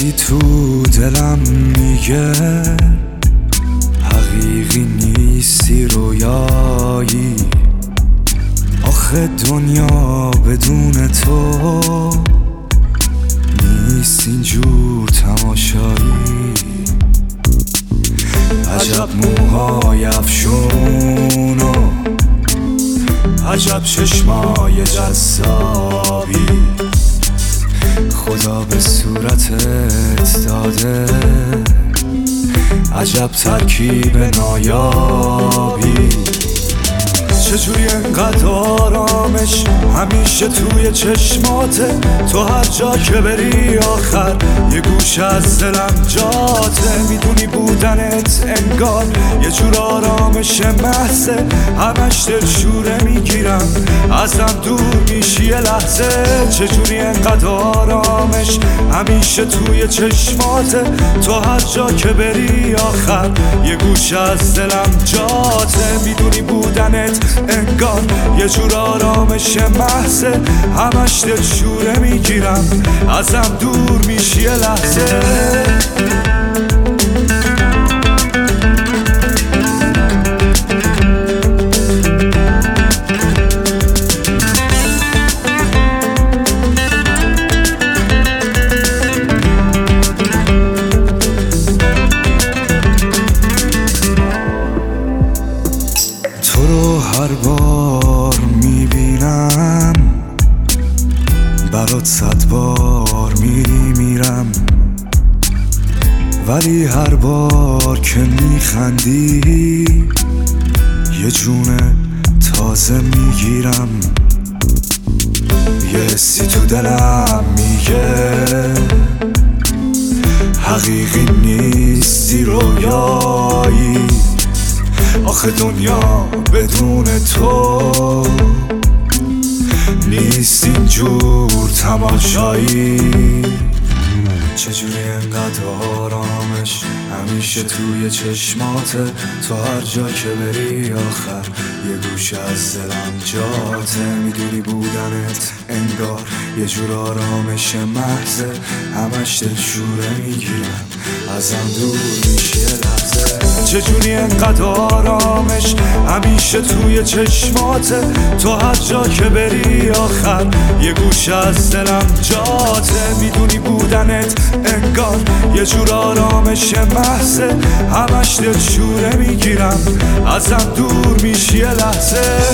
حسی تو دلم میگه حقیقی نیستی رویایی. آخه دنیا بدون تو نیست اینجور تماشایی. عجب موهای افشون و عجب چشمای جذابی خدا به صورتت داده. عجب ترکیب نایابی. چجوری انقدر آرامش همیشه توی چشماته. تو هر جا که بری آخر یه گوشه از دلم جاته. میدونی بودنت انگار یه جور آرامش محضه. همش دلشوره میگیرم ازم دور میشی یه لحظه. چجوری انقدر آرامش همیشه توی چشماته. تو هر جا که بری آخر یه گوشه از دلم جاته. میدونی بودنت انگار یه جور آرامش محضه. همش دلشوره میگیرم ازم دور میشی یه لحظه. تو رو هر بار میبینم برات 100 بار میمیرم. ولی هر بار که میخندی یه جون تازه میگیرم. یه حسی تو دلم میگه حقیقی نیستی رویایی. آخه دنیا بدون تو نیست اینجور تماشایی. چجوری انقدر آرامش همیشه توی چشماته. تو هر جا که بری آخر یه گوشه از دلم جاته. میدونی بودنت انگار یه جور آرامش محضه. همش دلشوره میگیرم ازم دور میشی یه لحظه. چجوری انقدر آرامش همیشه توی چشماته. تو هر جا که بری آخر یه گوشه از دلم جاته. میدونی بودنت انگار یه جور آرامش محضه. همش دلشوره میگیرم ازم دور میشی یه لحظه.